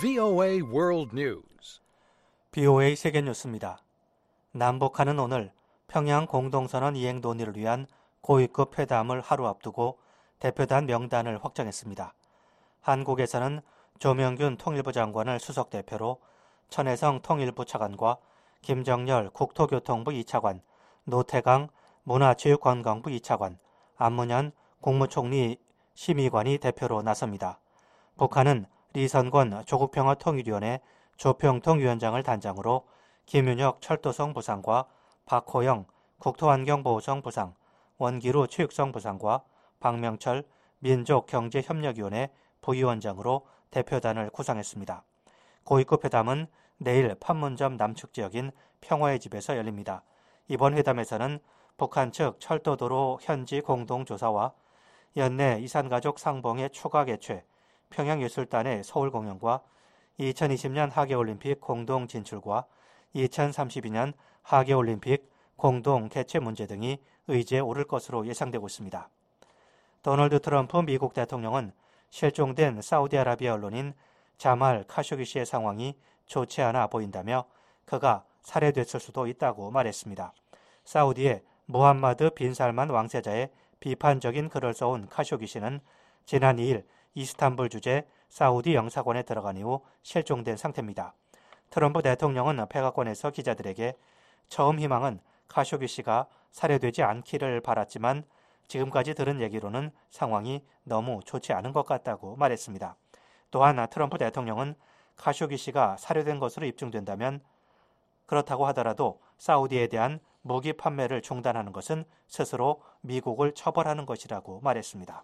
VOA World News. BOA 세계 뉴스입니다. 남북한은 오늘 평양 공동선언 이행 논의를 위한 고위급 회담을 하루 앞두고 대표단 명단을 확정했습니다. 한국에서는 조명균 통일부 장관을 수석 대표로 천혜성 통일부 차관과 김정열 국토교통부 2차관, 노태강 문화체육관광부 2차관, 안문현 국무총리 심의관이 대표로 나섭니다. 북한은 리선권 조국평화통일위원회 조평통위원장을 단장으로 김윤혁 철도성 부상과 박호영 국토환경보호성 부상, 원기루 체육성 부상과 박명철 민족경제협력위원회 부위원장으로 대표단을 구성했습니다. 고위급 회담은 내일 판문점 남측 지역인 평화의 집에서 열립니다. 이번 회담에서는 북한 측 철도도로 현지 공동조사와 연내 이산가족 상봉의 추가 개최, 평양예술단의 서울 공연과 2020년 하계올림픽 공동 진출과 2032년 하계올림픽 공동 개최 문제 등이 의제에 오를 것으로 예상되고 있습니다. 도널드 트럼프 미국 대통령은 실종된 사우디아라비아 언론인 자말 카쇼기시의 상황이 좋지 않아 보인다며 그가 살해됐을 수도 있다고 말했습니다. 사우디의 무함마드 빈 살만 왕세자의 비판적인 글을 써온 카쇼기시는 지난 2일 이스탄불 주재 사우디 영사관에 들어간 이후 실종된 상태입니다. 트럼프 대통령은 백악관에서 기자들에게 처음 희망은 카쇼기시가 살해되지 않기를 바랐지만 지금까지 들은 얘기로는 상황이 너무 좋지 않은 것 같다고 말했습니다. 또한 트럼프 대통령은 카쇼기시가 살해된 것으로 입증된다면 그렇다고 하더라도 사우디에 대한 무기 판매를 중단하는 것은 스스로 미국을 처벌하는 것이라고 말했습니다.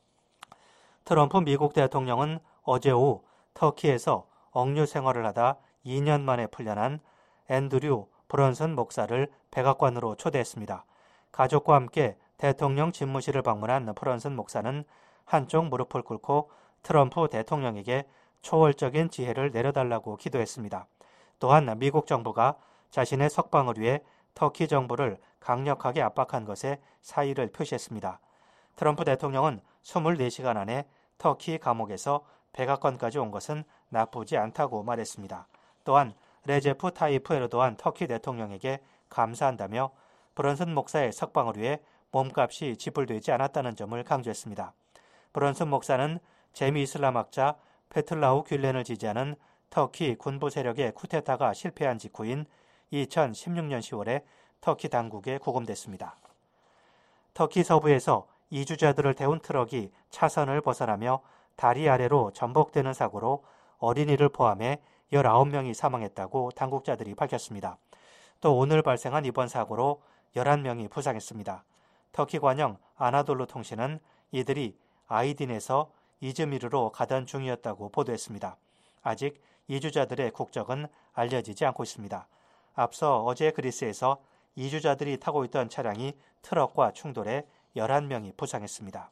트럼프 미국 대통령은 어제 오후 터키에서 억류 생활을 하다 2년 만에 풀려난 앤드류 브런슨 목사를 백악관으로 초대했습니다. 가족과 함께 대통령 집무실을 방문한 브런슨 목사는 한쪽 무릎을 꿇고 트럼프 대통령에게 초월적인 지혜를 내려달라고 기도했습니다. 또한 미국 정부가 자신의 석방을 위해 터키 정부를 강력하게 압박한 것에 사의를 표시했습니다. 트럼프 대통령은 24시간 안에 터키 감옥에서 백악관까지 온 것은 나쁘지 않다고 말했습니다. 또한 레제프 타이프 에르도안 터키 대통령에게 감사한다며 브런슨 목사의 석방을 위해 몸값이 지불되지 않았다는 점을 강조했습니다. 브런슨 목사는 재미 이슬람학자 페틀라우 뷸렌을 지지하는 터키 군부 세력의 쿠데타가 실패한 직후인 2016년 10월에 터키 당국에 구금됐습니다. 터키 서부에서 이주자들을 태운 트럭이 차선을 벗어나며 다리 아래로 전복되는 사고로 어린이를 포함해 19명이 사망했다고 당국자들이 밝혔습니다. 또 오늘 발생한 이번 사고로 11명이 부상했습니다. 터키 관영 아나돌루 통신은 이들이 아이딘에서 이즈미르로 가던 중이었다고 보도했습니다. 아직 이주자들의 국적은 알려지지 않고 있습니다. 앞서 어제 그리스에서 이주자들이 타고 있던 차량이 트럭과 충돌해 11명이 부상했습니다.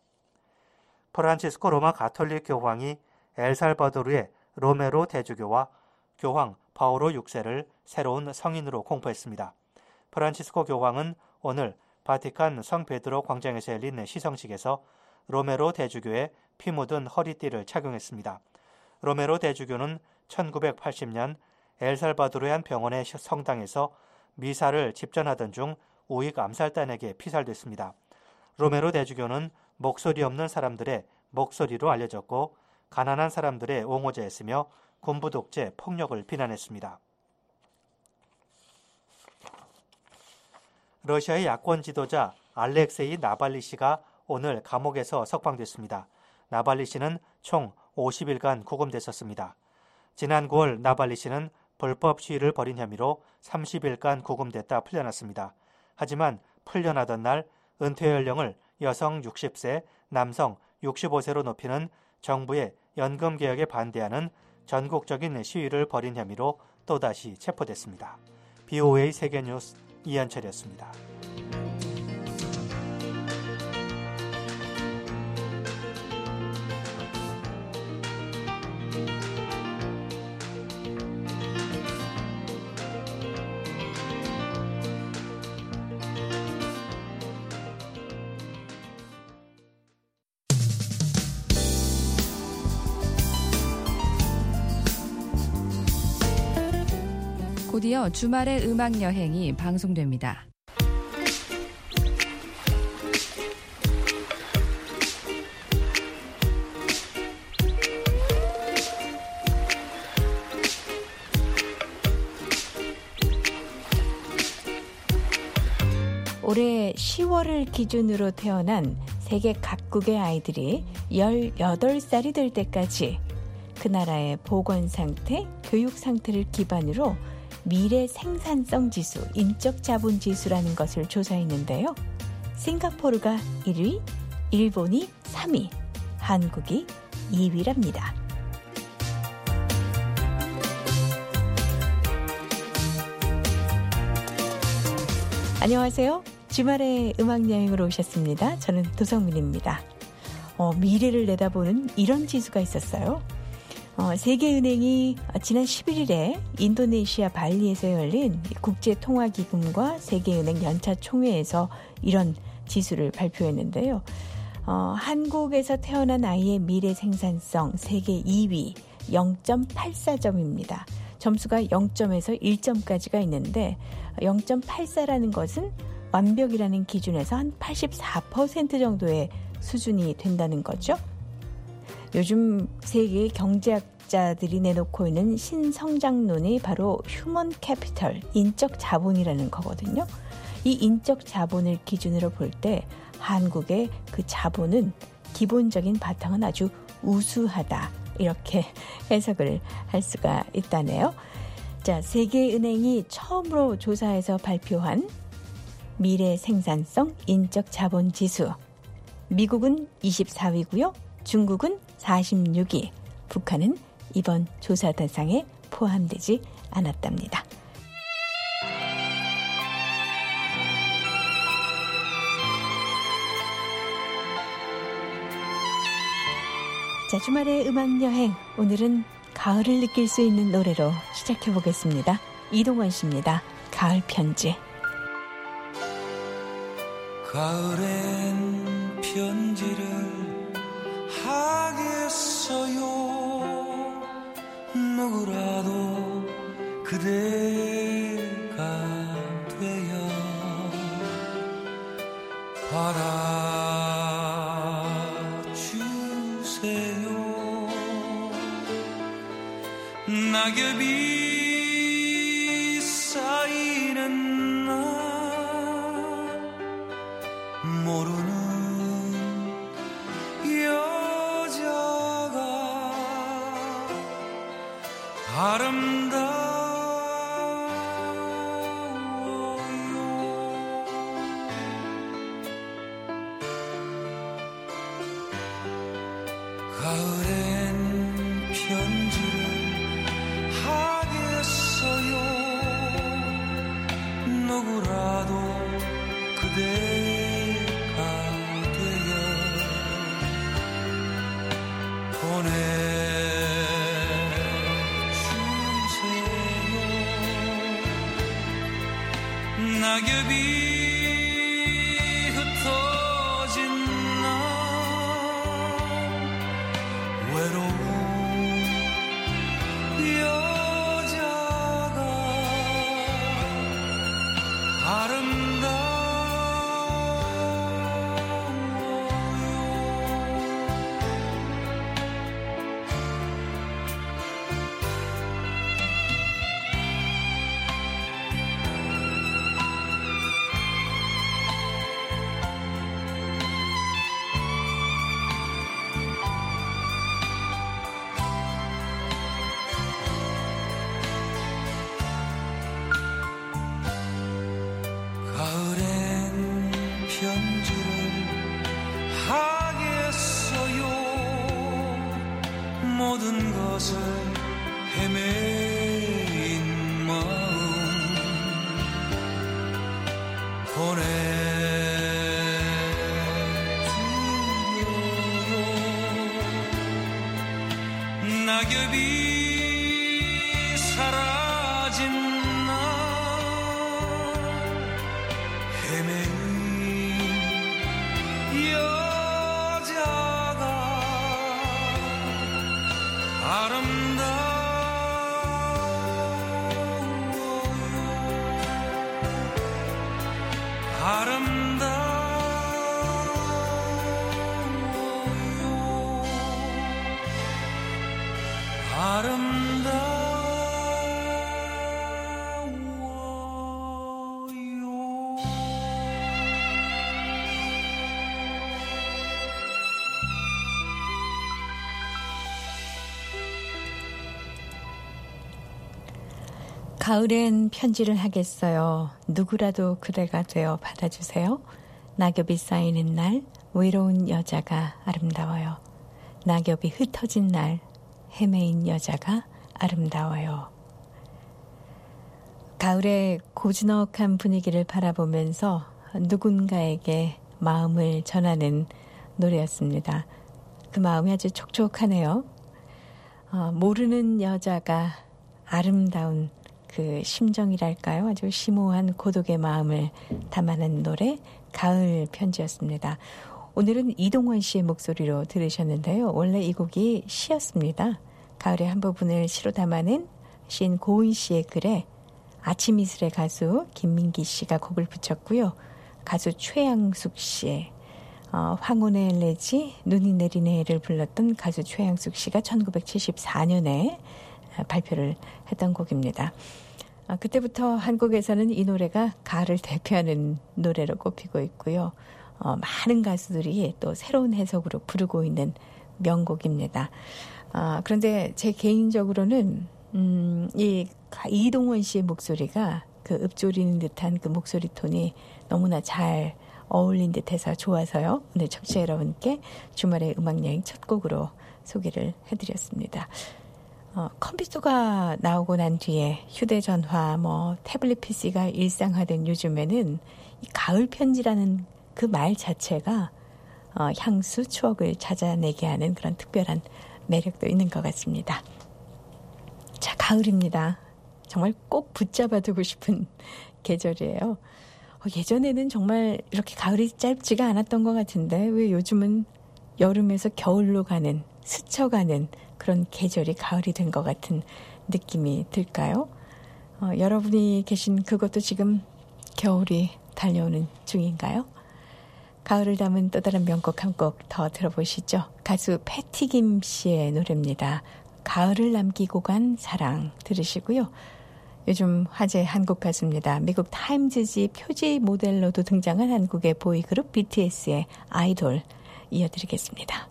프란치스코 로마 가톨릭 교황이 엘살바도르의 로메로 대주교와 교황 바오로 6세를 새로운 성인으로 공포했습니다. 프란치스코 교황은 오늘 바티칸 성 베드로 광장에서 열린 시성식에서 로메로 대주교의 피 묻은 허리띠를 착용했습니다. 로메로 대주교는 1980년 엘살바도르의 한 병원의 성당에서 미사를 집전하던 중 우익 암살단에게 피살됐습니다. 로메로 대주교는 목소리 없는 사람들의 목소리로 알려졌고 가난한 사람들의 옹호자였으며 군부 독재 폭력을 비난했습니다. 러시아의 야권 지도자 알렉세이 나발리 씨가 오늘 감옥에서 석방됐습니다. 나발리 씨는 총 50일간 구금됐었습니다. 지난 9월 나발리 씨는 불법 시위를 벌인 혐의로 30일간 구금됐다 풀려났습니다. 하지만 풀려나던 날 은퇴 연령을 여성 60세, 남성 65세로 높이는 정부의 연금 개혁에 반대하는 전국적인 시위를 벌인 혐의로 또다시 체포됐습니다. BOA 세계뉴스 이한철이었습니다. 드디어 주말의 음악 여행이 방송됩니다. 올해 10월을 기준으로 태어난 세계 각국의 아이들이 18살이 될 때까지 그 나라의 보건 상태, 교육 상태를 기반으로 미래 생산성 지수, 인적 자본 지수라는 것을 조사했는데요. 싱가포르가 1위, 일본이 3위, 한국이 2위랍니다. 안녕하세요. 주말에 음악여행으로 오셨습니다. 저는 도성민입니다. 미래를 내다보는 이런 지수가 있었어요. 세계은행이 지난 11일에 인도네시아 발리에서 열린 국제통화기금과 세계은행 연차 총회에서 이런 지수를 발표했는데요. 한국에서 태어난 아이의 미래 생산성 세계 2위 0.84점입니다. 점수가 0점에서 1점까지가 있는데 0.84라는 것은 완벽이라는 기준에서 한 84% 정도의 수준이 된다는 거죠. 요즘 세계 경제학자들이 내놓고 있는 신성장론이 바로 휴먼 캐피털, 인적 자본이라는 거거든요. 이 인적 자본을 기준으로 볼 때 한국의 그 자본은 기본적인 바탕은 아주 우수하다. 이렇게 해석을 할 수가 있다네요. 자, 세계은행이 처음으로 조사해서 발표한 미래 생산성 인적 자본 지수. 미국은 24위고요. 중국은 46위. 북한은 이번 조사 대상에 포함되지 않았답니다. 자, 주말의 음악여행. 오늘은 가을을 느낄 수 있는 노래로 시작해 보겠습니다. 이동원 씨입니다. 가을 편지. 가을엔 편지를 하겠어요. 누구라도 그대가 되어 받아주세요. 낙엽이 쌓이는 날 모르는 여자가 아름다워요. 가을엔 편지를 하겠어요. 누구라도 그대가 되어 보내주세요. 낙엽이 흩어진 날 외로운 여자가 가을엔 편지를 하겠어요. 모든 것을 헤매인 마음 보내드려요. 낙엽이 사라진 날 헤매는 여자가 아름다워요. 가을엔 편지를 하겠어요. 누구라도 그대가 되어 받아주세요. 낙엽이 쌓이는 날 외로운 여자가 아름다워요. 낙엽이 흩어진 날 헤매인 여자가 아름다워요. 가을의 고즈넉한 분위기를 바라보면서 누군가에게 마음을 전하는 노래였습니다. 그 마음이 아주 촉촉하네요. 모르는 여자가 아름다운 그 심정이랄까요? 아주 심오한 고독의 마음을 담아낸 노래 가을 편지였습니다. 오늘은 이동원 씨의 목소리로 들으셨는데요. 원래 이 곡이 시였습니다. 가을의 한 부분을 시로 담아낸 시인 고은 씨의 글에 아침 이슬의 가수 김민기 씨가 곡을 붙였고요. 가수 최양숙 씨의 황혼의 레지 눈이 내리네를 불렀던 가수 최양숙 씨가 1974년에 발표를 했던 곡입니다. 그때부터 한국에서는 이 노래가 가을을 대표하는 노래로 꼽히고 있고요. 많은 가수들이 또 새로운 해석으로 부르고 있는 명곡입니다. 그런데 제 개인적으로는 이 이동원 씨의 목소리가 그 읊조리는 듯한 그 목소리 톤이 너무나 잘 어울린 듯해서 좋아서요. 오늘 청취자 여러분께 주말의 음악여행 첫 곡으로 소개를 해드렸습니다. 컴퓨터가 나오고 난 뒤에 휴대전화, 태블릿 PC가 일상화된 요즘에는 이 가을 편지라는 그 말 자체가 향수, 추억을 찾아내게 하는 그런 특별한 매력도 있는 것 같습니다. 자, 가을입니다. 정말 꼭 붙잡아두고 싶은 계절이에요. 예전에는 정말 이렇게 가을이 짧지가 않았던 것 같은데 왜 요즘은 여름에서 겨울로 가는, 스쳐가는 그런 계절이 가을이 된 것 같은 느낌이 들까요? 여러분이 계신 그것도 지금 겨울이 달려오는 중인가요? 가을을 담은 또 다른 명곡 한 곡 더 들어보시죠. 가수 패티김 씨의 노래입니다. 가을을 남기고 간 사랑 들으시고요. 요즘 화제의 한국 가수입니다. 미국 타임즈지 표지 모델로도 등장한 한국의 보이그룹 BTS의 아이돌 이어드리겠습니다.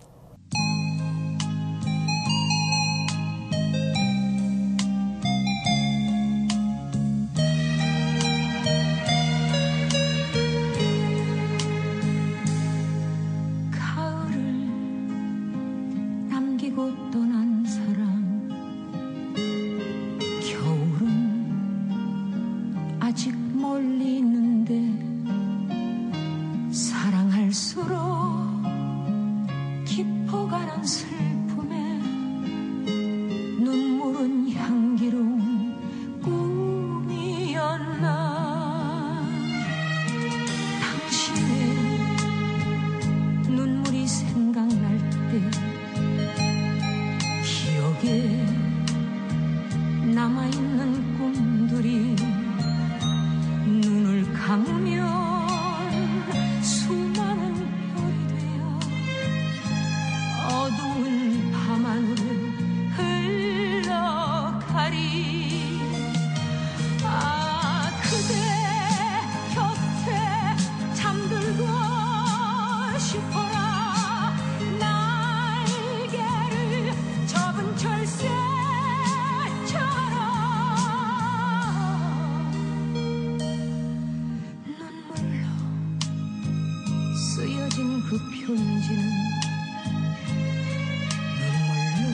떠난 사람 겨울은 아직 멀리 있는데 사랑할수록 깊어가는 슬픔에 눈물은 향기로운 꿈이었나 당신의 눈물이 생각날 때 기억에 남아있는 꿈들이 눈을 감으면 수많은 별이 되어 어두운 밤하늘을 흘러가리 아 그대 곁에 잠들고 싶어라 철새처럼 눈물로 쓰여진 그 편지는 눈물로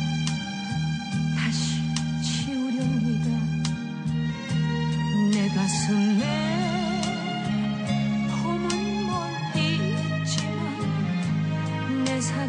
다시 지우렵니다. 내 가슴에 봄은 멀리 있지만 내 사랑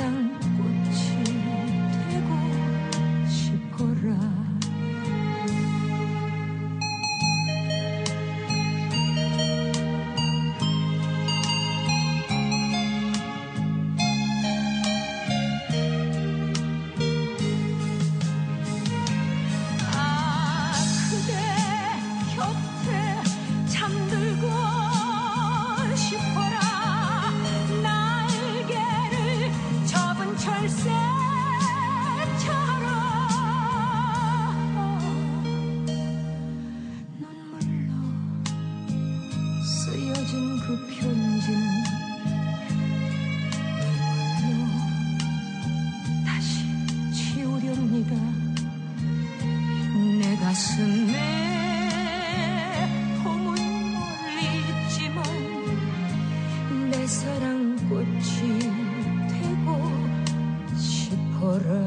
내 가슴에 거라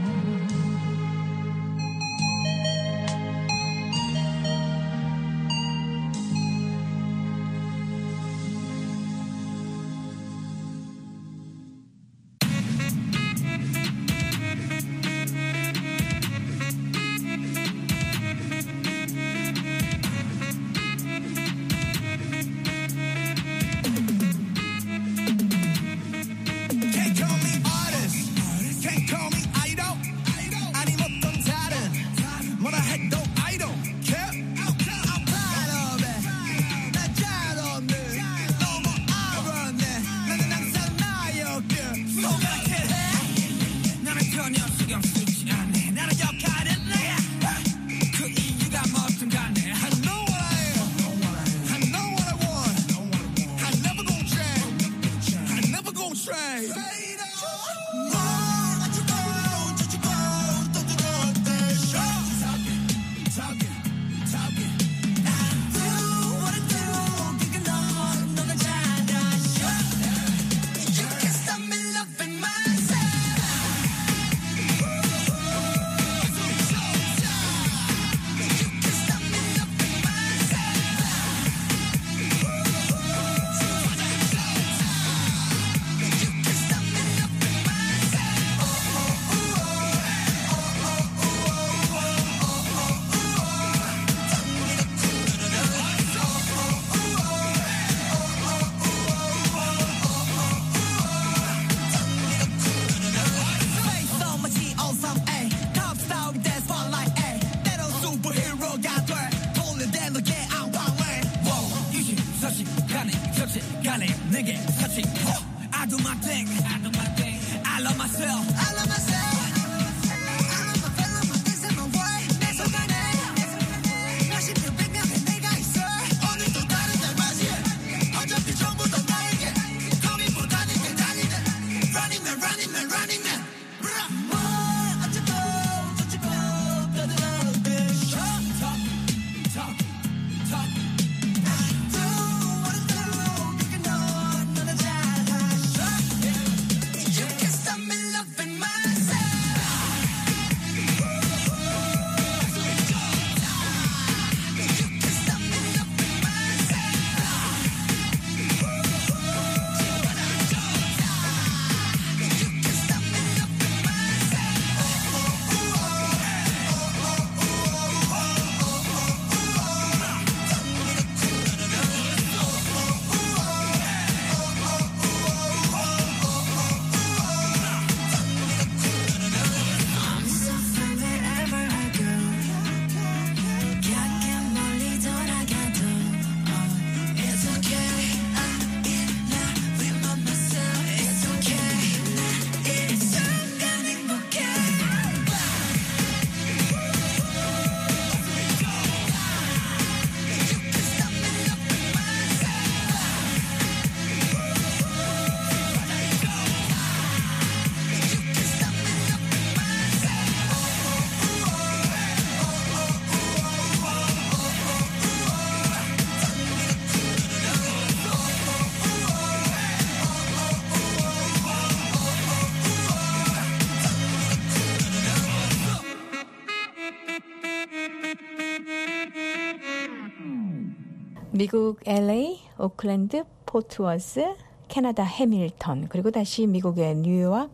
미국 LA, 오클랜드, 포트워스, 캐나다 해밀턴, 그리고 다시 미국의 뉴욕,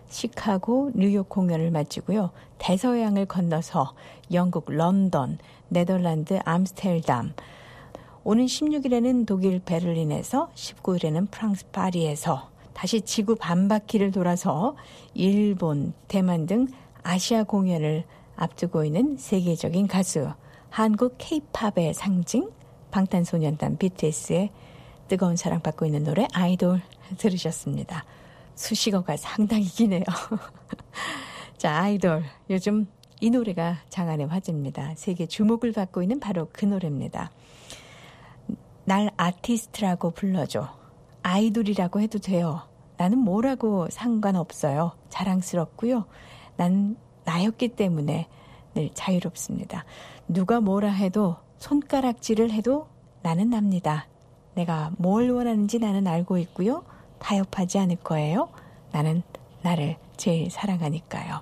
시카고, 뉴욕 공연을 마치고요. 대서양을 건너서 영국 런던, 네덜란드 암스테르담, 오는 16일에는 독일 베를린에서, 19일에는 프랑스 파리에서 다시 지구 반바퀴를 돌아서 일본, 대만 등 아시아 공연을 앞두고 있는 세계적인 가수, 한국 K-팝의 상징, 방탄소년단 BTS의 뜨거운 사랑받고 있는 노래 아이돌 들으셨습니다. 수식어가 상당히 기네요. 자, 아이돌. 요즘 이 노래가 장안의 화제입니다. 세계 주목을 받고 있는 바로 그 노래입니다. 날 아티스트라고 불러줘. 아이돌이라고 해도 돼요. 나는 뭐라고 상관없어요. 자랑스럽고요. 난 나였기 때문에 늘 자유롭습니다. 누가 뭐라 해도 손가락질을 해도 나는 납니다. 내가 뭘 원하는지 나는 알고 있고요. 타협하지 않을 거예요. 나는 나를 제일 사랑하니까요.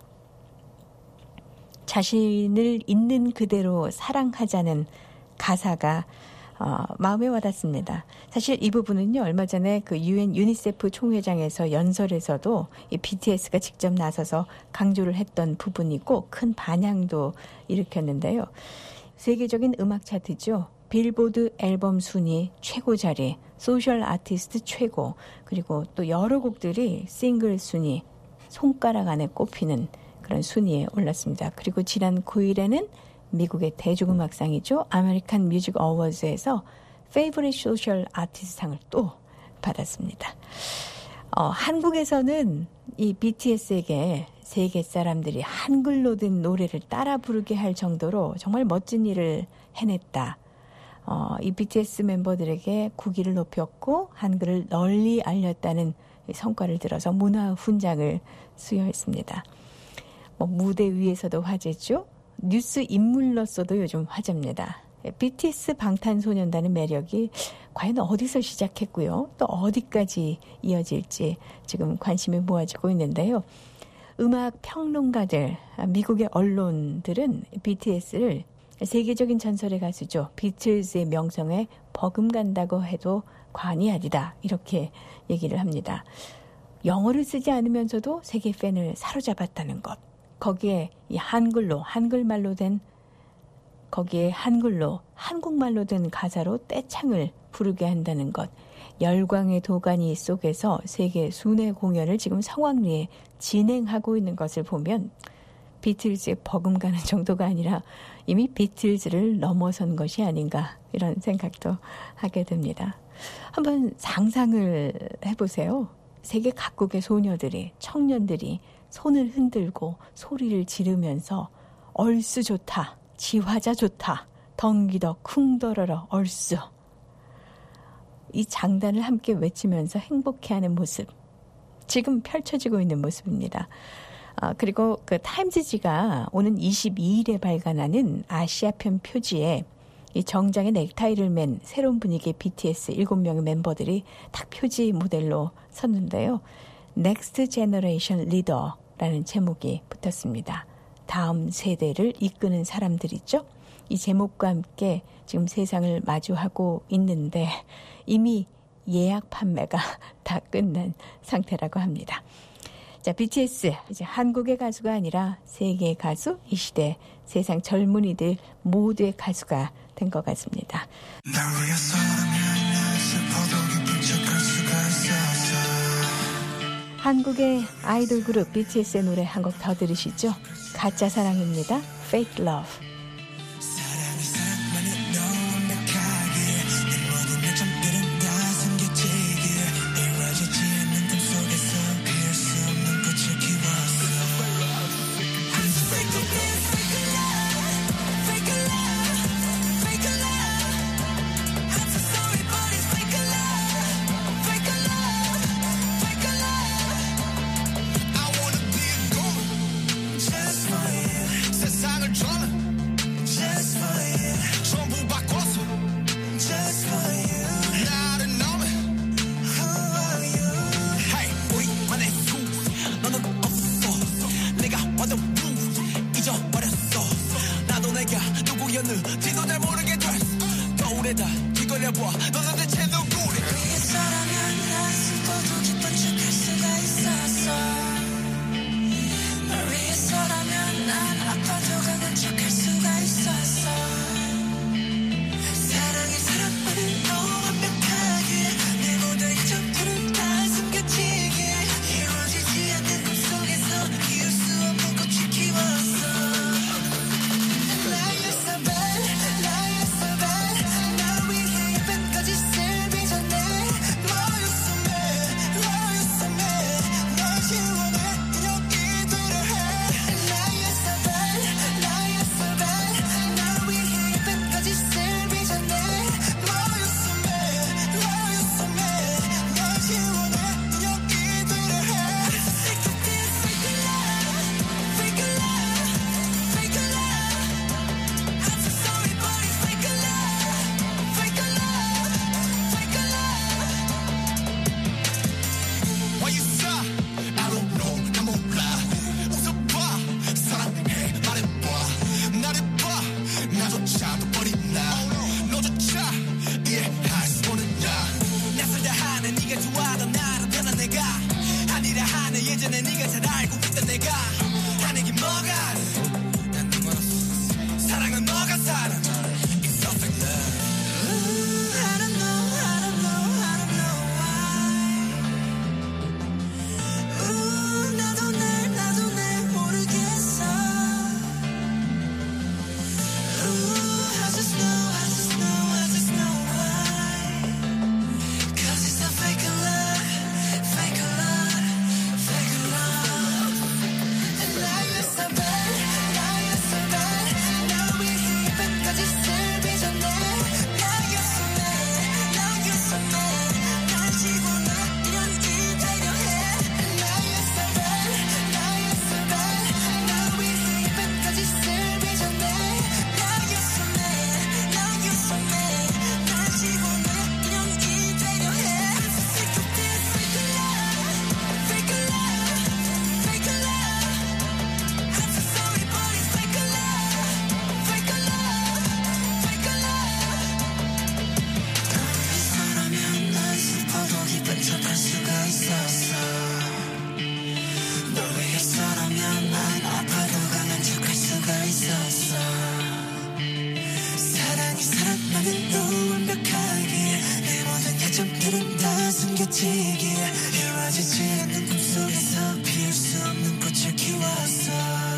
자신을 있는 그대로 사랑하자는 가사가 마음에 와닿습니다. 사실 이 부분은요, 얼마 전에 그 UN 유니세프 총회장에서 연설에서도 이 BTS가 직접 나서서 강조를 했던 부분이고 큰 반향도 일으켰는데요. 세계적인 음악 차트죠. 빌보드 앨범 순위 최고 자리, 소셜 아티스트 최고, 그리고 또 여러 곡들이 싱글 순위, 손가락 안에 꼽히는 그런 순위에 올랐습니다. 그리고 지난 9일에는 미국의 대중음악상이죠. 아메리칸 뮤직 어워즈에서 페이보릿 소셜 아티스트 상을 또 받았습니다. 한국에서는 이 BTS에게 세계 사람들이 한글로 된 노래를 따라 부르게 할 정도로 정말 멋진 일을 해냈다. 이 BTS 멤버들에게 국위를 높였고 한글을 널리 알렸다는 성과를 들어서 문화 훈장을 수여했습니다. 무대 위에서도 화제죠. 뉴스 인물로서도 요즘 화제입니다. BTS 방탄소년단의 매력이 과연 어디서 시작했고요. 또 어디까지 이어질지 지금 관심이 모아지고 있는데요. 음악 평론가들, 미국의 언론들은 BTS를 세계적인 전설의 가수죠. 비틀즈의 명성에 버금간다고 해도 과언이 아니다. 이렇게 얘기를 합니다. 영어를 쓰지 않으면서도 세계 팬을 사로잡았다는 것. 거기에 이 한글말로 된 거기에 한국말로 된 가사로 떼창을 부르게 한다는 것. 열광의 도가니 속에서 세계 순회 공연을 지금 성황리에 진행하고 있는 것을 보면 비틀즈에 버금가는 정도가 아니라 이미 비틀즈를 넘어선 것이 아닌가 이런 생각도 하게 됩니다. 한번 상상을 해보세요. 세계 각국의 소녀들이, 청년들이 손을 흔들고 소리를 지르면서 얼쑤 좋다, 지화자 좋다, 덩기더 쿵더러러 얼쑤. 이 장단을 함께 외치면서 행복해하는 모습. 지금 펼쳐지고 있는 모습입니다. 그리고 그 타임즈지가 오는 22일에 발간하는 아시아편 표지에 이 정장에 넥타이를 맨 새로운 분위기의 BTS 7명의 멤버들이 딱 표지 모델로 섰는데요. 넥스트 제너레이션 리더라는 제목이 붙었습니다. 다음 세대를 이끄는 사람들이죠. 이 제목과 함께 지금 세상을 마주하고 있는데 이미 예약 판매가 다 끝난 상태라고 합니다. 자, BTS 이제 한국의 가수가 아니라 세계의 가수, 이 시대 세상 젊은이들 모두의 가수가 된 것 같습니다. 한국의 아이돌 그룹 BTS의 노래 한 곡 더 들으시죠. 가짜 사랑입니다. Fake Love. 버티기에 이루어지지 않는 꿈속에서 피울 수 없는 꽃을 키웠어.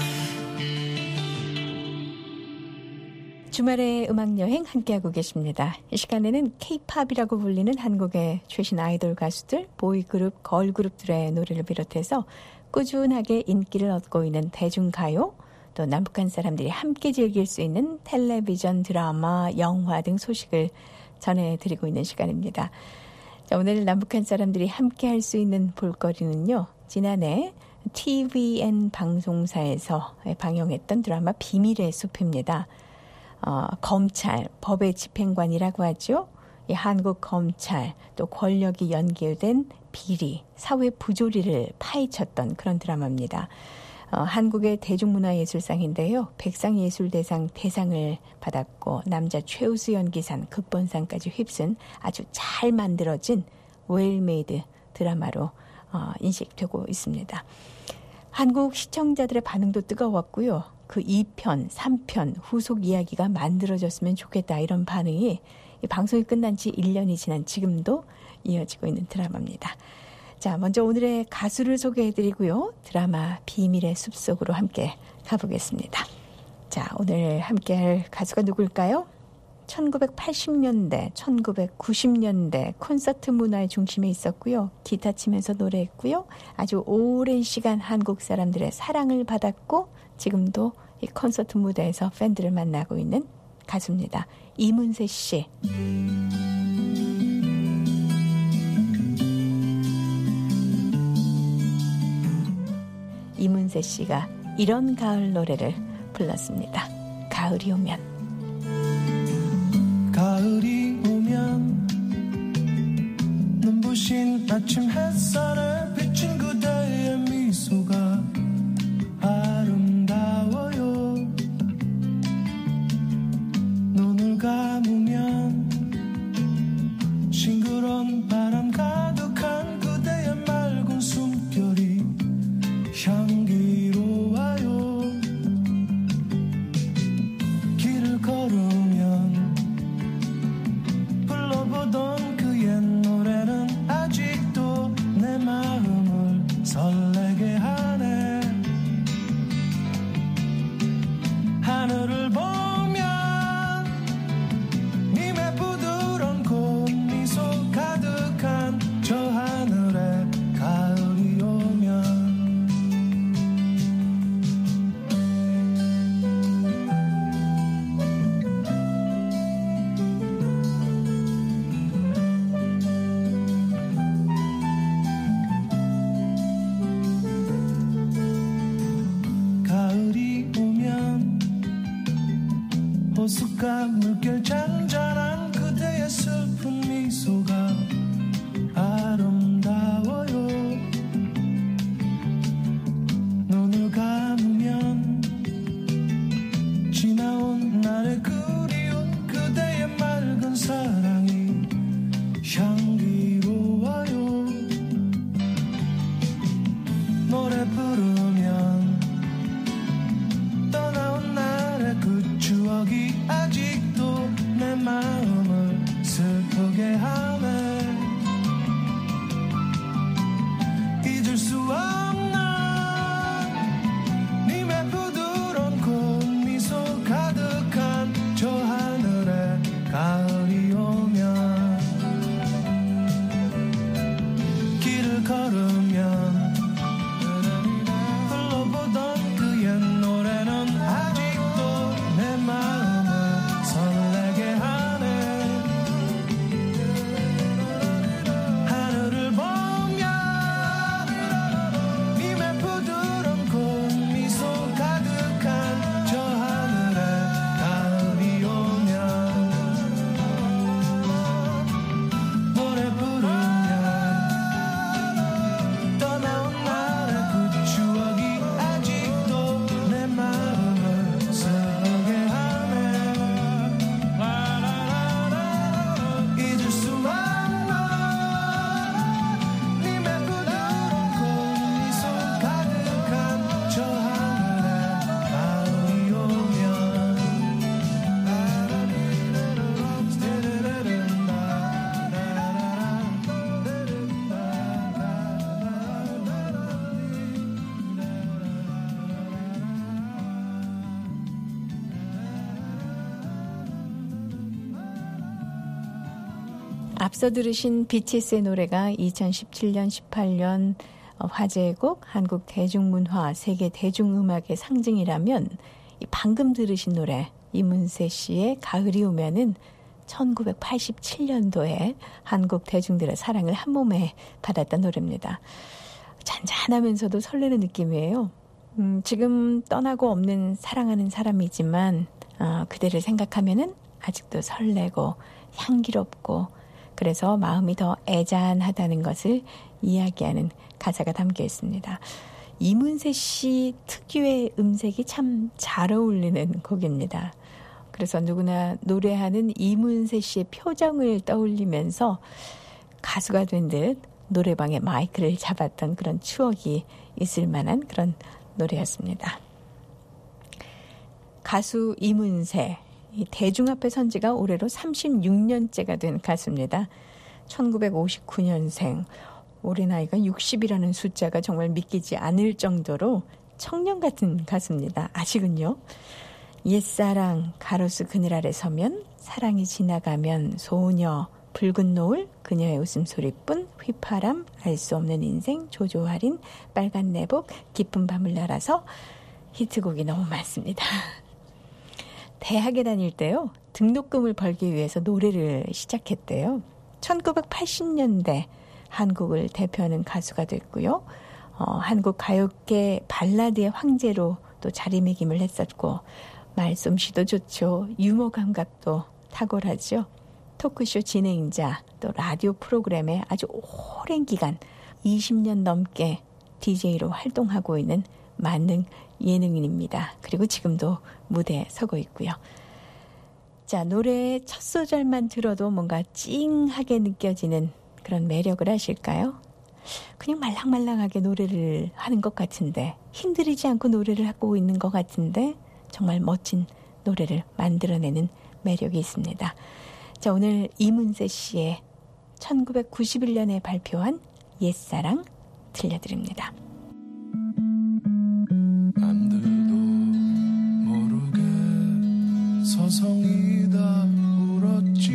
주말의 음악여행 함께하고 계십니다. 이 시간에는 K-팝이라고 불리는 한국의 최신 아이돌 가수들, 보이그룹, 걸그룹들의 노래를 비롯해서 꾸준하게 인기를 얻고 있는 대중가요, 또 남북한 사람들이 함께 즐길 수 있는 텔레비전, 드라마, 영화 등 소식을 전해드리고 있는 시간입니다. 자, 오늘 남북한 사람들이 함께 할 수 있는 볼거리는요, 지난해 TVN 방송사에서 방영했던 드라마 비밀의 숲입니다. 검찰, 법의 집행관이라고 하죠. 이 한국 검찰, 또 권력이 연계된 비리, 사회 부조리를 파헤쳤던 그런 드라마입니다. 한국의 대중문화예술상인데요. 백상예술대상 대상을 받았고 남자 최우수 연기상, 극본상까지 휩쓴 아주 잘 만들어진 웰메이드 드라마로 인식되고 있습니다. 한국 시청자들의 반응도 뜨거웠고요. 그 2편, 3편 후속 이야기가 만들어졌으면 좋겠다 이런 반응이 방송이 끝난 지 1년이 지난 지금도 이어지고 있는 드라마입니다. 자, 먼저 오늘의 가수를 소개해드리고요. 드라마 비밀의 숲속으로 함께 가보겠습니다. 자, 오늘 함께할 가수가 누굴까요? 1980년대, 1990년대 콘서트 문화의 중심에 있었고요. 기타 치면서 노래했고요. 아주 오랜 시간 한국 사람들의 사랑을 받았고 지금도 이 콘서트 무대에서 팬들을 만나고 있는 가수입니다. 이문세 씨. 이문세 씨가 이런 가을 노래를 불렀습니다. 가을이 오면. 가을이 오면 눈부신 아침 햇살에 비친 그대의 미소가 아름다워요. 눈을 감으면 싱그러운 바람 가득한 그대의 맑은 숨결이 향기로워요. 길을 걸으면 불러보던 그 옛 노래는 아직도 내 마음을 설레게 하네. 하늘을 보면 님의 부드러운 꽃미소 가득한 저 하늘에 가을이 오면. 가을이 오면 호숫가 물결 잔잔한 그대의 슬픈 미소가 아름다워요. 눈을 감으면 지나온 날의 그리운 그대의 맑은 사랑이 향기로워요. 노래 부르면 떠나온 날의 그 추억이 아직도 내 앞서 들으신 BTS의 노래가 2017년, 18년 화제의 곡, 한국 대중문화, 세계 대중음악의 상징이라면 이 방금 들으신 노래 이문세 씨의 가을이 오면은 1987년도에 한국 대중들의 사랑을 한 몸에 받았던 노래입니다. 잔잔하면서도 설레는 느낌이에요. 지금 떠나고 없는 사랑하는 사람이지만 그대를 생각하면은 아직도 설레고 향기롭고 그래서 마음이 더 애잔하다는 것을 이야기하는 가사가 담겨 있습니다. 이문세 씨 특유의 음색이 참 잘 어울리는 곡입니다. 그래서 누구나 노래하는 이문세 씨의 표정을 떠올리면서 가수가 된 듯 노래방에 마이크를 잡았던 그런 추억이 있을 만한 그런 노래였습니다. 가수 이문세, 대중 앞에 선 지가 올해로 36년째가 된 가수입니다. 1959년생, 올해 나이가 60이라는 숫자가 정말 믿기지 않을 정도로 청년 같은 가수입니다. 아시군요. 옛사랑, 가로수 그늘 아래 서면, 사랑이 지나가면, 소녀, 붉은 노을, 그녀의 웃음소리뿐, 휘파람, 알 수 없는 인생, 조조할인, 빨간 내복, 깊은 밤을 날아서 히트곡이 너무 많습니다. 대학에 다닐 때요. 등록금을 벌기 위해서 노래를 시작했대요. 1980년대 한국을 대표하는 가수가 됐고요. 한국 가요계 발라드의 황제로 또 자리매김을 했었고 말솜씨도 좋죠. 유머 감각도 탁월하죠. 토크쇼 진행자, 또 라디오 프로그램에 아주 오랜 기간 20년 넘게 DJ로 활동하고 있는 만능 예능인입니다. 그리고 지금도 무대에 서고 있고요. 자, 노래의 첫 소절만 들어도 뭔가 찡하게 느껴지는 그런 매력을 아실까요? 그냥 말랑말랑하게 노래를 하는 것 같은데 힘들이지 않고 노래를 하고 있는 것 같은데 정말 멋진 노래를 만들어내는 매력이 있습니다. 자, 오늘 이문세 씨의 1991년에 발표한 옛사랑 들려드립니다. 남들도 모르게 서성이다 울었지.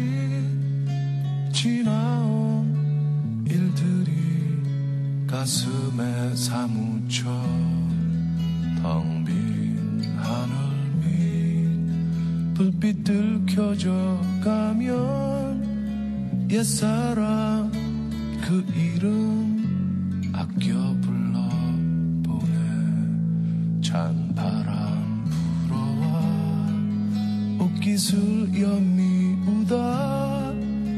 지나온 일들이 가슴에 사무쳐 텅 빈 하늘 위 불빛들 켜져 가면 옛사랑 그 이름 아껴 불러보네. 찬 바람 불어와 옷깃을 연미우다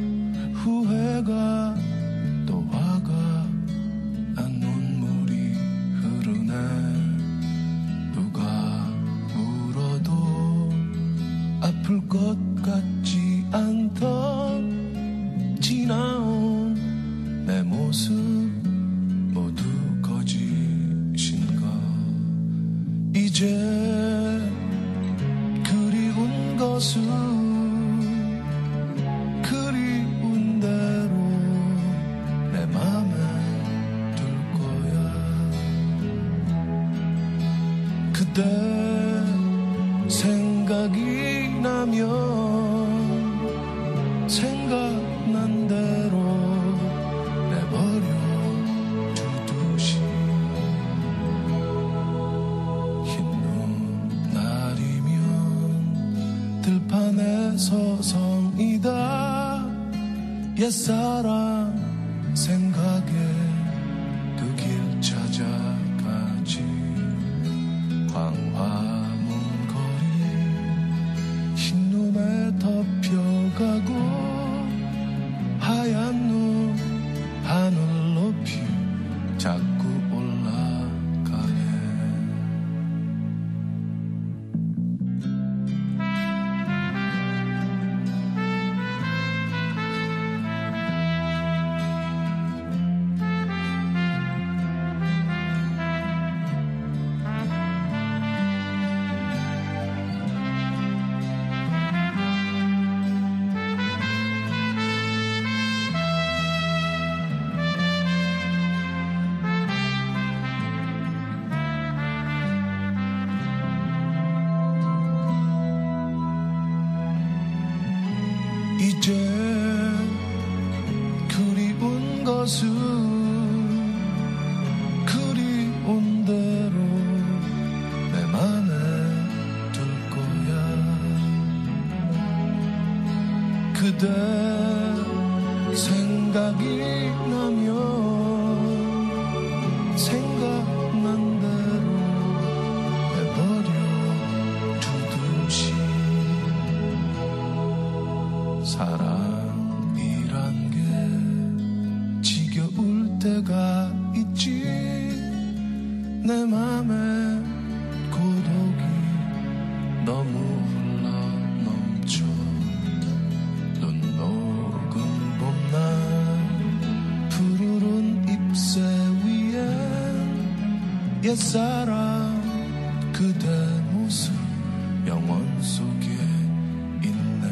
후회가 또 화가 난 눈물이 흐르네. 누가 물어도 아플 것 같지 않던 지나온 내 모습 모두 거짓인 것. 이제 그리운 것은 그리운 대로 내 맘에 둘 거야. 그때 생각이 나면 생각난 대로 내버려 두듯이 흰눈 날이면 들판에 서성이다 옛사랑 생각에 그 길 찾아가지. 광화문 거리 흰눈에 덮여가고 하얀 눈 하늘 높이 자꾸 올라가네. 그때 생각이 나면 생각난 대로 해버려 두듯이 사랑이란 게 지겨울 때가 있지 내 맘에 고독이 너무 흘러넘쳐 눈 녹은 봄날 푸르른 잎새 위에 옛사랑 그대 모습 영원 속에 있네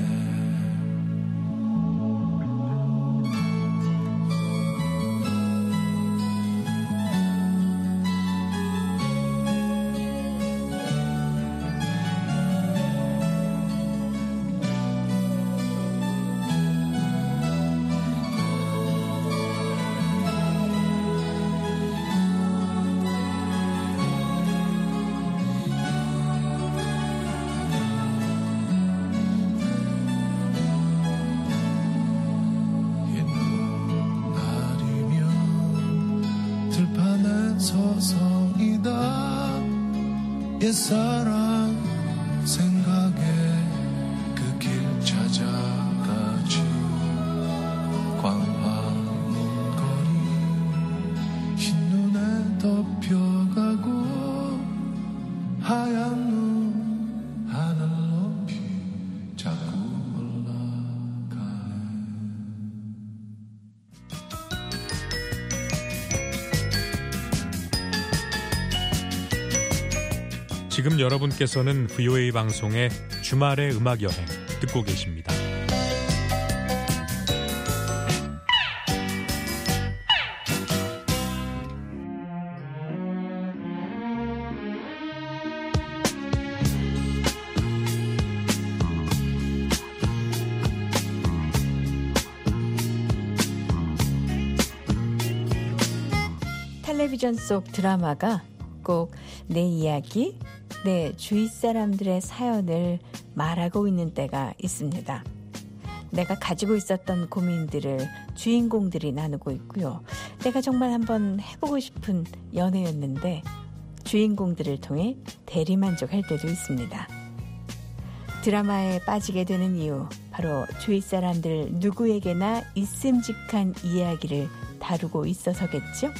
서성이다 옛사랑 생각에 그 길 찾아가지 광화문 거리 흰눈에 덮여가고 하얀 눈 하늘 높이 자꾸 올라가네 지금 여러분께서는 VOA 방송의 주말의 음악여행 듣고 계십니다. 텔레비전 속 드라마가 꼭 내 이야기, 내 주위 사람들의 사연을 말하고 있는 때가 있습니다. 내가 가지고 있었던 고민들을 주인공들이 나누고 있고요. 내가 정말 한번 해보고 싶은 연애였는데 주인공들을 통해 대리만족할 때도 있습니다. 드라마에 빠지게 되는 이유, 바로 주위 사람들 누구에게나 있음직한 이야기를 다루고 있어서겠죠?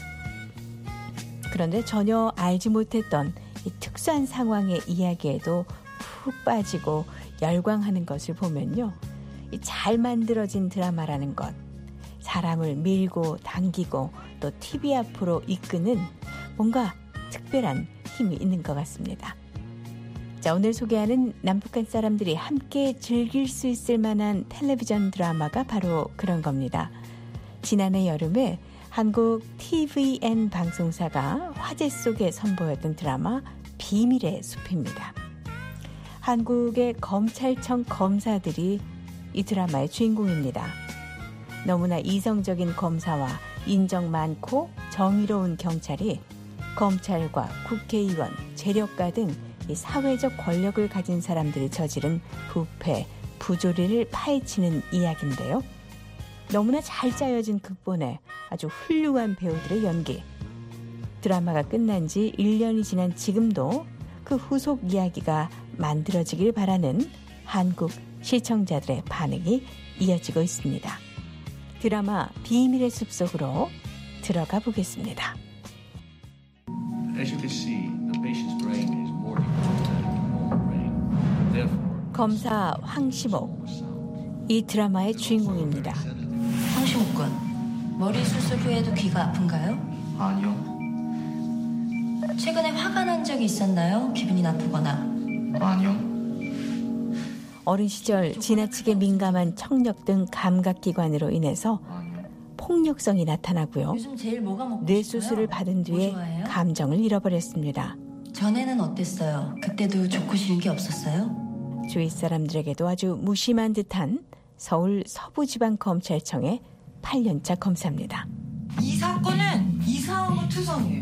그런데 전혀 알지 못했던 이 특수한 상황의 이야기에도 푹 빠지고 열광하는 것을 보면요. 이 잘 만들어진 드라마라는 것, 사람을 밀고 당기고 또 TV 앞으로 이끄는 뭔가 특별한 힘이 있는 것 같습니다. 자, 오늘 소개하는 남북한 사람들이 함께 즐길 수 있을 만한 텔레비전 드라마가 바로 그런 겁니다. 지난해 여름에 한국 TVN 방송사가 화제 속에 선보였던 드라마 비밀의 숲입니다. 한국의 검찰청 검사들이 이 드라마의 주인공입니다. 너무나 이성적인 검사와 인정 많고 정의로운 경찰이 검찰과 국회의원, 재력가 등 이 사회적 권력을 가진 사람들이 저지른 부패, 부조리를 파헤치는 이야기인데요. 너무나 잘 짜여진 극본에 아주 훌륭한 배우들의 연기. 드라마가 끝난 지 1년이 지난 지금도 그 후속 이야기가 만들어지길 바라는 한국 시청자들의 반응이 이어지고 있습니다. 드라마 비밀의 숲속으로 들어가 보겠습니다. As you can see, the patient's brain is more developed than a normal brain. Therefore, 검사 황시목, 이 드라마의 주인공입니다. 황시목 군, 머리 수술 후에도 귀가 아픈가요? 아니요. 최근에 화가 난 적이 있었나요? 기분이 나쁘거나. 아니요. 어린 시절 지나치게 민감한 청력 등 감각기관으로 인해서 폭력성이 나타나고요. 요즘 제일 뭐가 먹고 뇌수술을 받은 뒤에 감정을 잃어버렸습니다. 전에는 어땠어요? 그때도 좋고 싫은 게 없었어요? 주위 사람들에게도 아주 무심한 듯한 서울 서부지방검찰청의 8년차 검사입니다. 이 사건은 이상하고 투성이에요.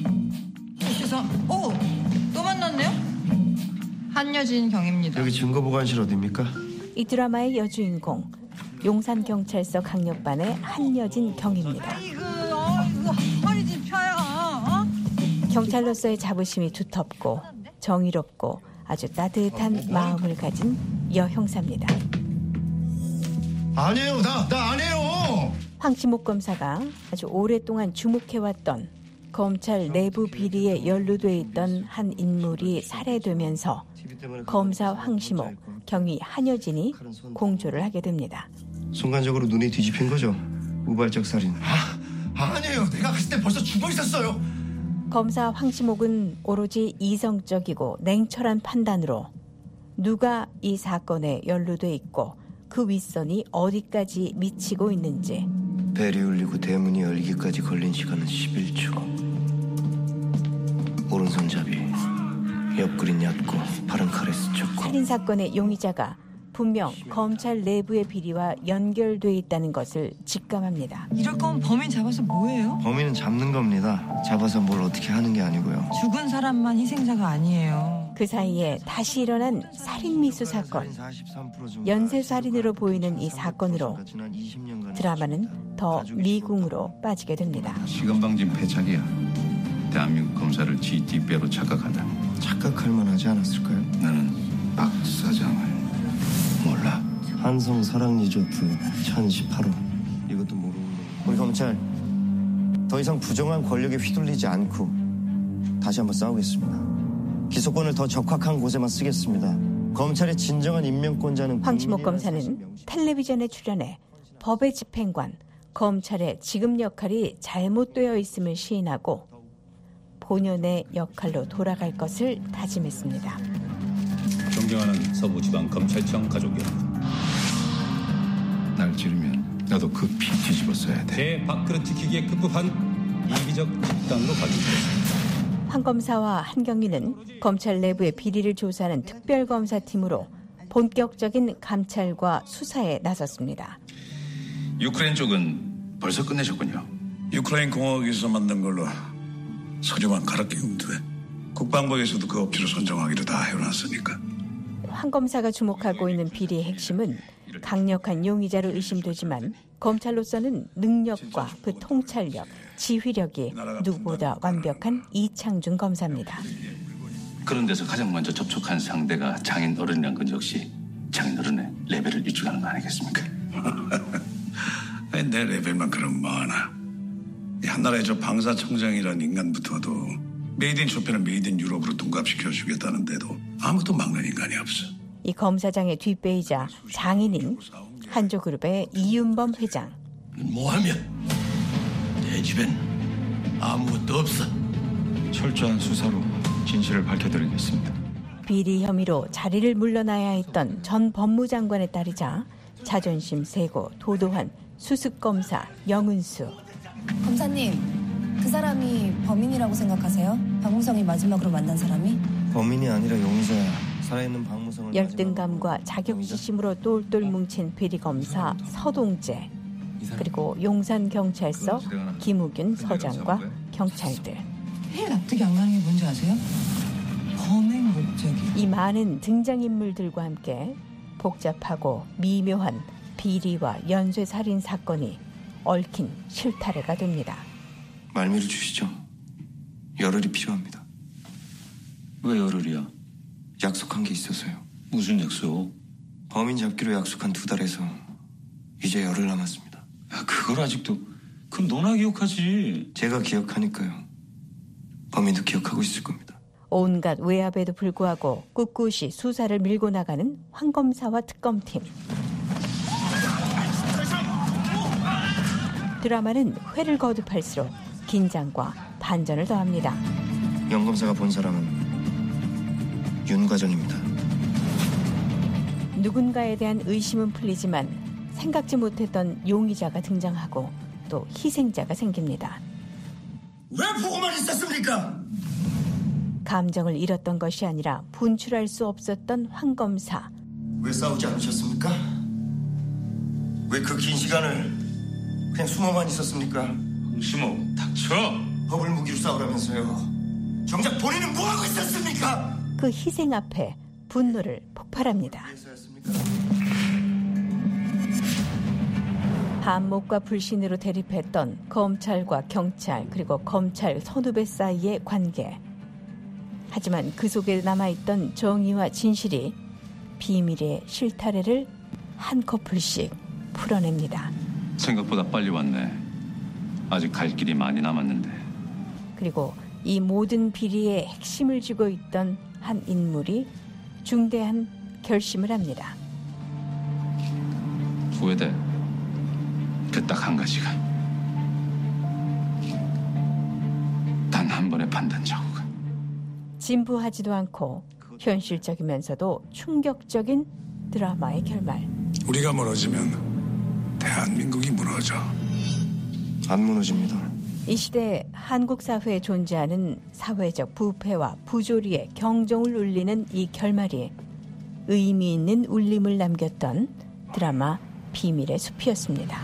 또 만났네요? 한여진 경입니다. 여기 증거보관실 어디입니까? 이 드라마의 여주인공, 용산경찰서 강력반의 한여진 경입니다. 허리 좀 펴요. 경찰로서의 자부심이 두텁고 정의롭고 아주 따뜻한 마음을 가진 여 형사입니다. 아니에요. 나 아니에요. 황치목 검사가 아주 오랫동안 주목해왔던 검찰 내부 비리에 연루돼 있던 한 인물이 살해되면서 검사 황시목, 경위 한여진이 공조를 하게 됩니다. 순간적으로 눈이 뒤집힌 거죠. 우발적 살인. 아니에요. 내가 갔을 때 벌써 죽어 있었어요. 검사 황시목은 오로지 이성적이고 냉철한 판단으로 누가 이 사건에 연루돼 있고 그 윗선이 어디까지 미치고 있는지. 벨이 울리고 대문이 열리기까지 걸린 시간은 11초. 오른손잡이, 옆구리 얕고 파란 칼에 스쳤고. 살인사건의 용의자가 분명 검찰 내부의 비리와 연결돼 있다는 것을 직감합니다. 이럴 거면 범인 잡아서 뭐해요? 범인은 잡는 겁니다. 잡아서 뭘 어떻게 하는 게 아니고요. 죽은 사람만 희생자가 아니에요. 그 사이에 다시 일어난 살인미수 사건. 연쇄살인으로 보이는 이 사건으로 드라마는 더 미궁으로 빠지게 됩니다. 시간방진 패착이야. 대한민국 검사를 지 뒷배로 착각한다. 착각할 만하지 않았을까요? 나는 박 사장을 몰라. 한성 사랑 리조트 1018호. 이것도 모르는 거. 우리 검찰 더 이상 부정한 권력에 휘둘리지 않고 다시 한번 싸우겠습니다. 기소권을 더 적확한 곳에만 쓰겠습니다. 검찰의 진정한 임명권자는 황치목 검사는 텔레비전에 출연해 법의 집행관, 검찰의 지금 역할이 잘못되어 있음을 시인하고 본연의 역할로 돌아갈 것을 다짐했습니다. 존경하는 서부지방검찰청 가족 여러분, 날 찌르면 나도 급히 뒤집어 써야 돼. 제 밥그릇 지키기에 급급한 이기적 집단으로 가주겠습니다. 황 검사와 한경위는 검찰 내부의 비리를 조사하는 특별검사팀으로 본격적인 감찰과 수사에 나섰습니다. 유크레인 쪽은 벌써 끝내셨군요. 유크레인 공화국에서 만든 걸로 서류만 갈아 끼우면 돼. 국방부에서도 그 업체로 선정하기로 다 해놨으니까. 황 검사가 주목하고 있는 비리의 핵심은 강력한 용의자로 의심되지만 검찰로서는 능력과 그 통찰력, 지휘력이 누구보다 완벽한 이창준 검사입니다. 그런 데서 가장 먼저 접촉한 상대가 장인 어른이란 건 역시 장인 어른의 레벨을 입증하는 거 아니겠습니까? 아니, 내 레벨만 그럼 많아. 한나라의 저 방사청장이라는 인간부터도 메이드 인 쇼페는 메이드 인 유럽으로 둔갑시켜주겠다는데도 아무도 막는 인간이 없어. 이 검사장의 뒷배이자 장인인 한조그룹의 이윤범 회장. 뭐하면 내 집엔 아무것도 없어. 철저한 수사로 진실을 밝혀드리겠습니다. 비리 혐의로 자리를 물러나야 했던 전 법무장관에 따르자 자존심 세고 도도한 수습검사 영은수. 검사님, 그 사람이 범인이라고 생각하세요? 박무성이 마지막으로 만난 사람이? 범인이 아니라 용의자야. 살아있는 박무성을 열등감과 자격지심으로 똘똘 뭉친 비리검사 서동재, 그리고 용산경찰서 김우균 서장과 경찰들. 제일 납득이 안 가는 게 뭔지 아세요? 범행 목적이. 이 많은 등장인물들과 함께 복잡하고 미묘한 비리와 연쇄살인 사건이 얽힌 실타래가 됩니다. 말미를 주시죠. 열흘이 필요합니다. 왜 열흘이야? 약속한 게 있어서요. 무슨 약속? 범인 잡기로 약속한 2달에서 이제 열흘 남았습니다. 야, 그걸 아직도... 그럼 너나 기억하지. 제가 기억하니까요. 범인도 기억하고 있을 겁니다. 온갖 외압에도 불구하고 꿋꿋이 수사를 밀고 나가는 황 검사와 특검팀. 드라마는 회를 거듭할수록 긴장과 반전을 더합니다. 영 검사가 본 사람은 윤과정입니다. 누군가에 대한 의심은 풀리지만 생각지 못했던 용의자가 등장하고 또 희생자가 생깁니다. 왜 보고만 있었습니까? 감정을 잃었던 것이 아니라 분출할 수 없었던 황 검사. 왜 싸우지 않으셨습니까? 왜 그 긴 시간을 그냥 숨어만 있었습니까? 황시목, 닥쳐! 법을 무기로 싸우라면서요. 정작 본인은 뭐하고 있었습니까? 그 희생 앞에 분노를 폭발합니다. 반목과 불신으로 대립했던 검찰과 경찰 그리고 검찰 선후배 사이의 관계. 하지만 그 속에 남아있던 정의와 진실이 비밀의 실타래를 한 커플씩 풀어냅니다. 생각보다 빨리 왔네. 아직 갈 길이 많이 남았는데. 그리고 이 모든 비리의 핵심을 쥐고 있던 한 인물이 중대한 결심을 합니다. 후회돼. 그 딱 한 가지가. 단 한 번의 판단 자국. 진부하지도 않고 현실적이면서도 충격적인 드라마의 결말. 우리가 무너지면 대한민국이 무너져. 안 무너집니다. 이 시대 한국 사회에 존재하는 사회적 부패와 부조리의 경종을 울리는 이 결말이 의미 있는 울림을 남겼던 드라마 비밀의 숲이었습니다.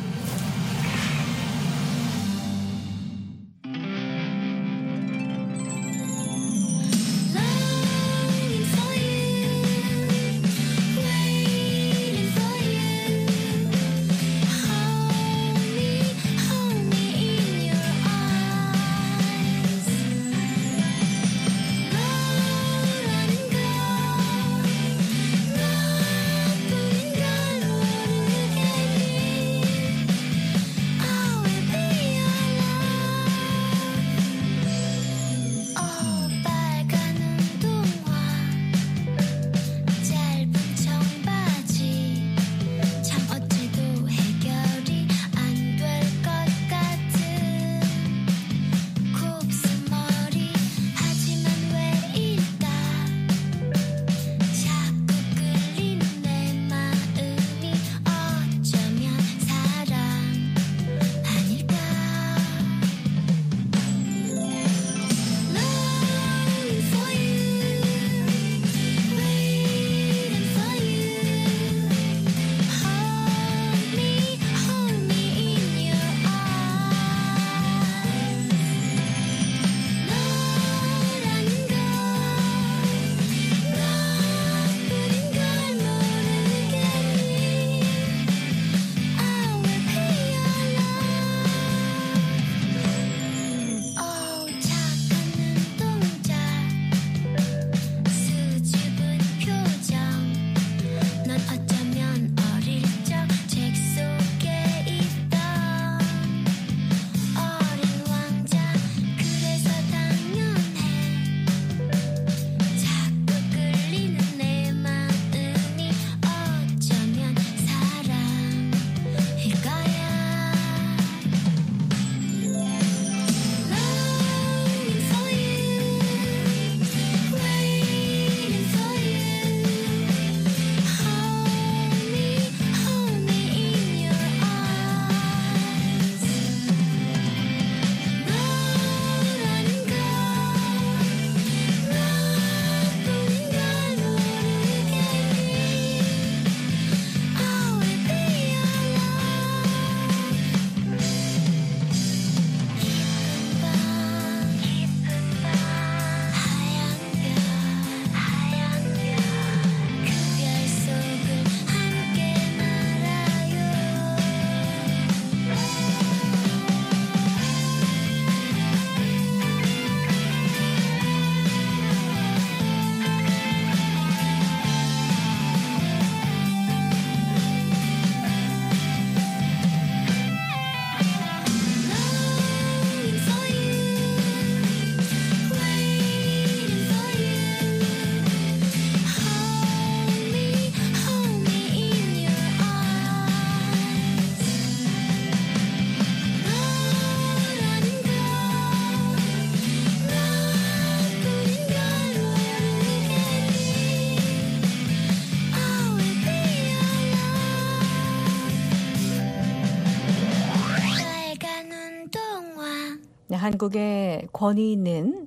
한국의 권위 있는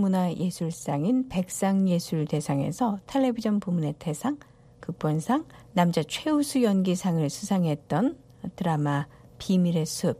대중문화예술상인 백상예술대상에서 텔레비전 부문의 대상, 극본상, 남자 최우수 연기상을 수상했던 드라마 비밀의 숲.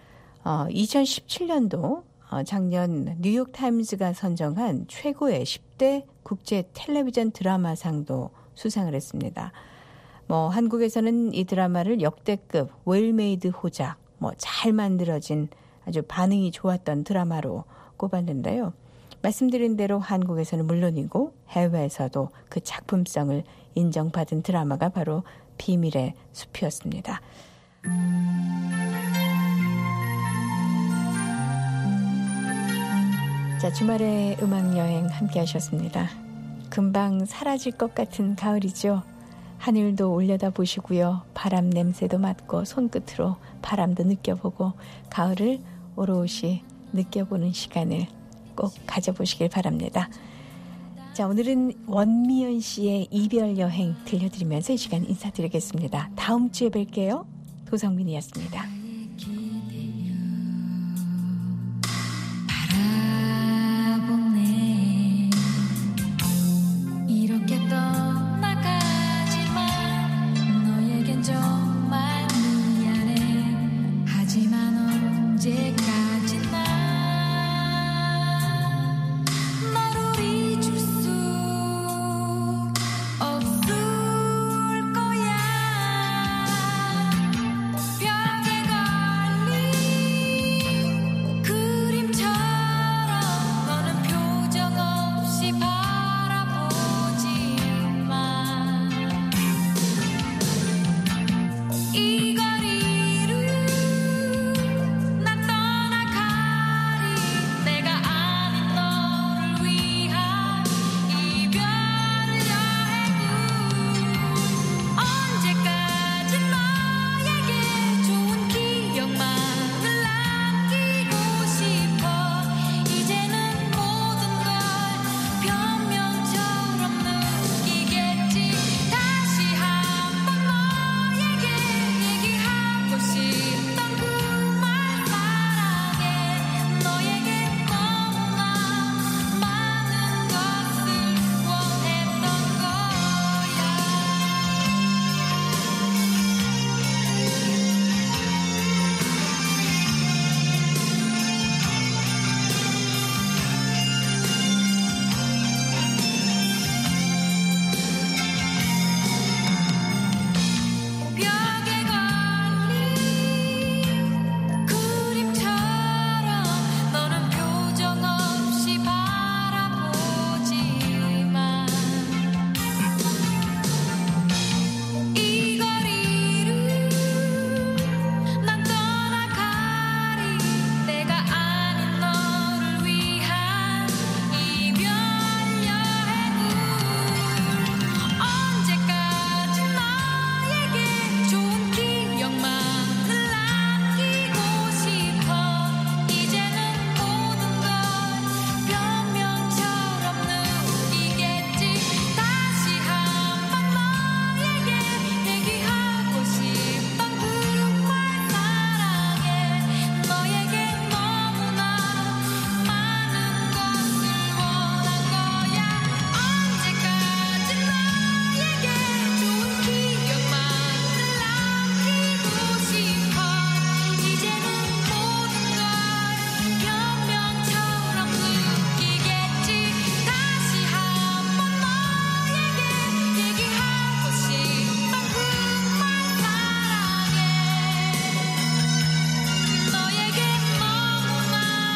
2017년도 작년 뉴욕타임즈가 선정한 최고의 10대 국제 텔레비전 드라마상도 수상을 했습니다. 한국에서는 이 드라마를 역대급 웰메이드 호작, 잘 만들어진 아주 반응이 좋았던 드라마로 꼽았는데요. 말씀드린 대로 한국에서는 물론이고 해외에서도 그 작품성을 인정받은 드라마가 바로 비밀의 숲이었습니다. 자, 주말의 음악여행 함께 하셨습니다. 금방 사라질 것 같은 가을이죠. 하늘도 올려다 보시고요. 바람 냄새도 맡고 손끝으로 바람도 느껴보고 가을을 오롯이 느껴보는 시간을 꼭 가져보시길 바랍니다. 자, 오늘은 원미연 씨의 이별 여행 들려드리면서 이 시간 인사드리겠습니다. 다음 주에 뵐게요. 도성민이었습니다. 이렇게 떠나가지만 너에겐 정말 미안해. 하지만 언제까지나 너를 잊을 수 없을 거야. 벽에 걸린 그림처럼 너는 표정 없이 이 거리를 난 떠나가리. 내가 아닌 너를 위한 이별 여행은 언제까지 너에게 좋은 기억만을 남기고 싶어. 이제는 모든 걸 변명처럼 느끼겠지. 다시 한번 너에게 얘기하고 싶던 그 말 사랑해. 너에게 너무나 많은 것을 원했던 벽에 걸린 그림처럼 너는 표정 없이 바라보지만 이 거리를 난 떠나가리. 내가 아닌 너를 위한 이별 여행을 언제까지 너에게 좋은 기억만을 남기고 싶어. 이제는 모든 걸 변명처럼 느끼겠지. 다시 한번 너에게 얘기하고 싶던 그 말 사랑해. 너에게 너무나 많은 것을 원한 거야. 언제까지 너에게 좋은 기억만을 남기고 싶어. 이제는 모든 걸 변명처럼 느끼겠지. 다시 한번 너에게 얘기하고 싶던 그 말 사랑해. 너에게 너무나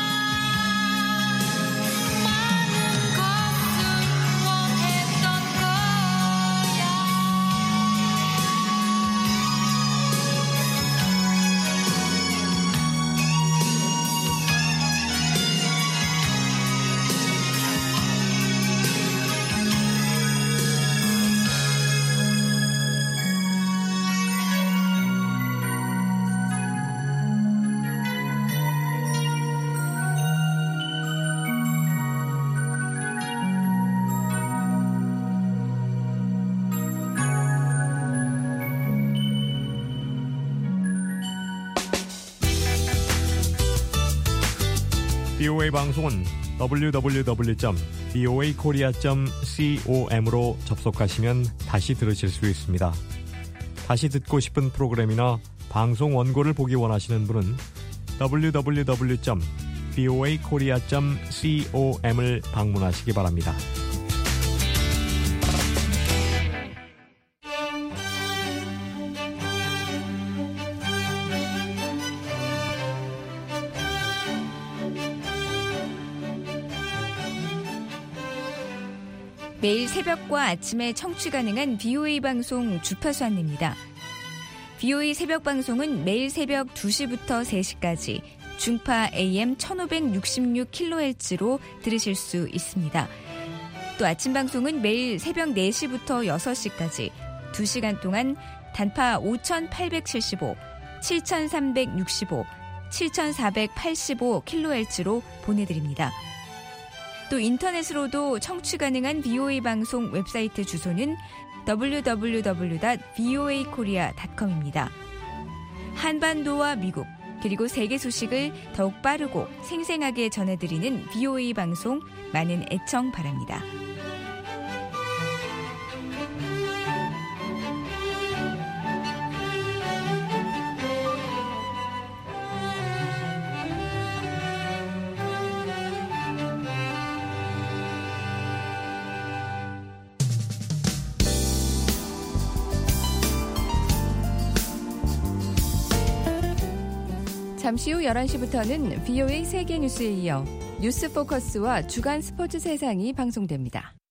많은 것을 원했던 거야. BOA 방송은 www.boakorea.com으로 접속하시면 다시 들으실 수 있습니다. 다시 듣고 싶은 프로그램이나 방송 원고를 보기 원하시는 분은 www.boakorea.com을 방문하시기 바랍니다. 매일 새벽과 아침에 청취 가능한 VOA 방송 주파수 안내입니다. VOA 새벽 방송은 매일 새벽 2시부터 3시까지 중파 AM 1566kHz로 들으실 수 있습니다. 또 아침 방송은 매일 새벽 4시부터 6시까지 2시간 동안 단파 5875, 7365, 7485kHz로 보내드립니다. 또 인터넷으로도 청취 가능한 VOA 방송 웹사이트 주소는 www.voakorea.com입니다. 한반도와 미국 그리고 세계 소식을 더욱 빠르고 생생하게 전해드리는 VOA 방송 많은 애청 바랍니다. 잠시 후 11시부터는 VOA 세계뉴스에 이어 뉴스 포커스와 주간 스포츠 세상이 방송됩니다.